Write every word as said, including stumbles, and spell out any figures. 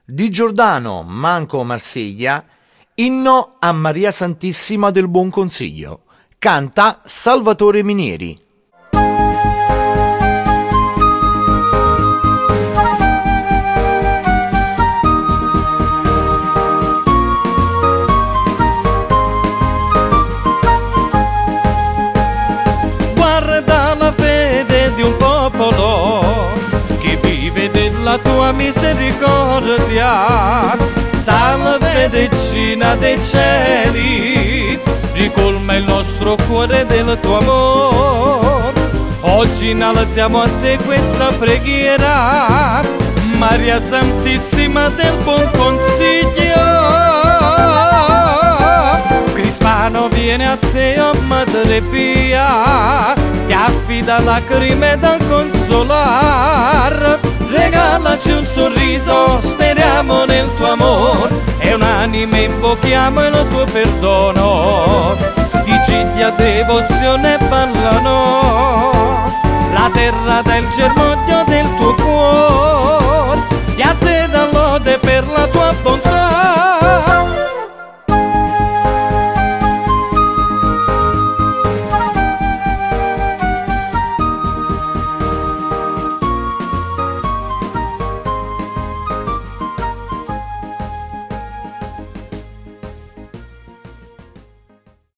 Di Giordano Manco Marsiglia, inno a Maria Santissima del Buon Consiglio. Canta Salvatore Minieri. Guarda la fede di un popolo che vive della tua misericordia. Salve Regina dei cieli, ricolma il nostro cuore del tuo amore. Oggi innalziamo a te questa preghiera, Maria Santissima del Buon Consiglio. Crispano viene a te, oh Madre Pia, ti affida lacrime da consolar. Regalaci un sorriso, speriamo nel tuo amore, e unanime invochiamo il tuo perdono. I cigli a devozione ballano, la terra dà il germoglio del tuo cuore, e a te dà lode per la tua